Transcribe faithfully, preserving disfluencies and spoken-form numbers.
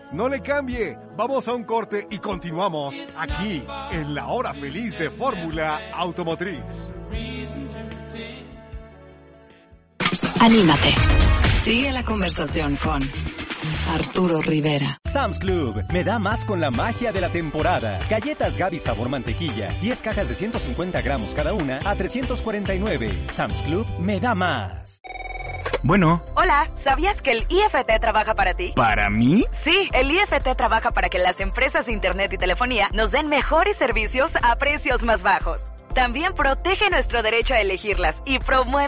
No le cambie. Vamos a un corte y continuamos aquí en la hora feliz de Fórmula Automotriz. Anímate. Sigue la conversación con Arturo Rivera. Sam's Club, me da más con la magia de la temporada. Galletas Gaby sabor mantequilla, diez cajas de ciento cincuenta gramos cada una a trescientos cuarenta y nueve. Sam's Club, me da más. Bueno. Hola, ¿sabías que el I F T trabaja para ti? ¿Para mí? Sí, el I F T trabaja para que las empresas de internet y telefonía nos den mejores servicios a precios más bajos. También protege nuestro derecho a elegirlas y promueve